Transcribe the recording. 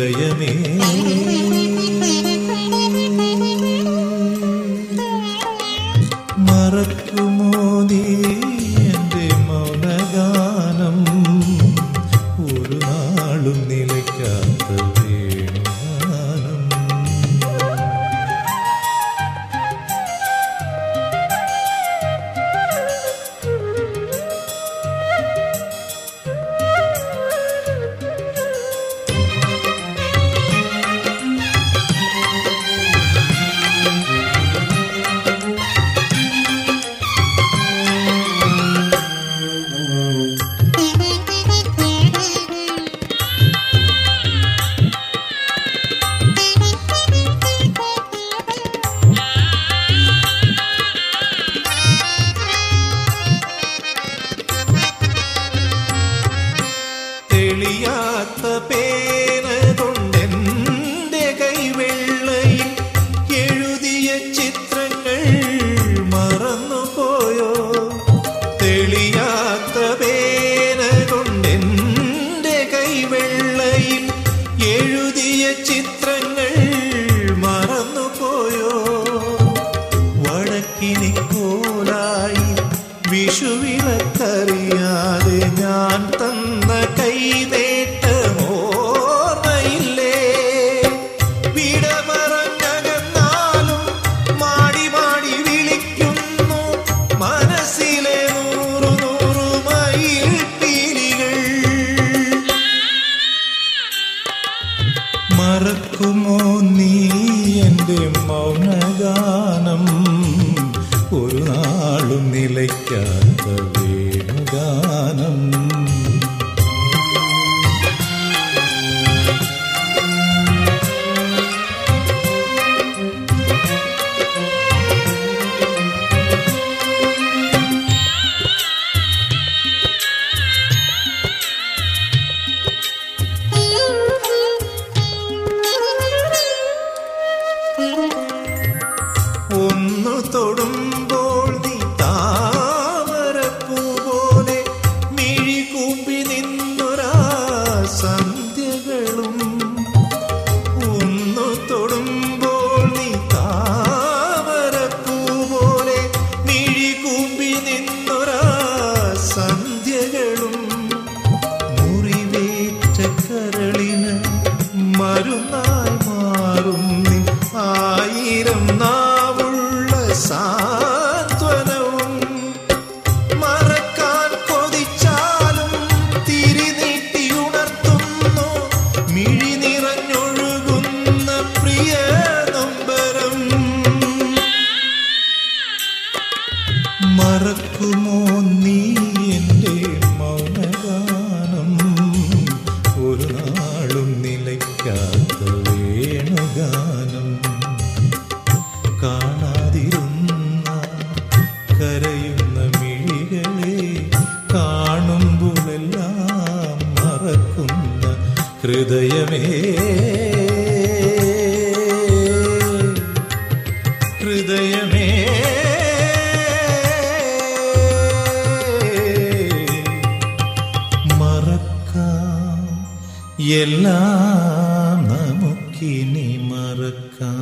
ഹൃദയമേ മറക്കുമോ നീ എൻ്റെ മൗനഗാനം ഒരു നാളും നിലയ്ക്കാത്ത വേണുഗാനം തെളിയാത്ത പേന കൊണ്ടെൻ്റെ കൈവെള്ളയിൽ എഴുതിയ ചിത്രങ്ങൾ മറന്നുപോയോ തെളിയാത്ത പേന കൊണ്ടെൻ്റെ കൈവെള്ളയിൽ എഴുതിയ ചിത്രങ്ങൾ മറന്നുപോയോ വടക്കിനിക്കോലായി വിഷുവിളക്കറിയാതെ ഞാൻ തന്ന കൈനേട്ടമോർമ്മയില്ലേ വിട പറഞ്ഞകന്നാലും മാടി മാടി വിളിക്കുന്നു മനസ്സിലെ നൂറു നൂറു മയിൽ പീലികൾ മറക്കുമോ നീ എൻ്റെ മൗനഗാനം ഒരു നാളും നിലയ്ക്കാത്ത വേണുഗാനം ഒന്നു തൊടുമ്പോൾ നീ താമരപ്പൂ പോലെ മിഴി കൂമ്പി നിന്നൊരാ സന്ധ്യകളും ഒന്നു തൊടുമ്പോൾ നീ താമരപ്പൂ പോലെ മിഴി കൂമ്പി നിന്നൊരാ സന്ധ്യകളും മുറിവേറ്റ കരളിന് മരുന്നായി മാറും നീ ആയിരം സാന്ത്വനവും മറക്കാൻ കൊതിച്ചാലും തിരിനീട്ടി ഉണർത്തുന്നു മിഴി നിറഞ്ഞൊഴുകുന്ന പ്രിയ നൊമ്പരം മറക്കുമോ നീ എൻ്റെ മൗനഗാനം ഒരു നാളും നിലയ്ക്കാത്ത വേണുഗാനം കാണാതിരുന്ന കരയുന്ന മിഴികളെ കാണുമ്പോഴെല്ലാം മറക്കുന്ന ഹൃദയമേ ഹൃദയമേ മറക്കാം എല്ലാം നമുക്കിനി മറക്കാം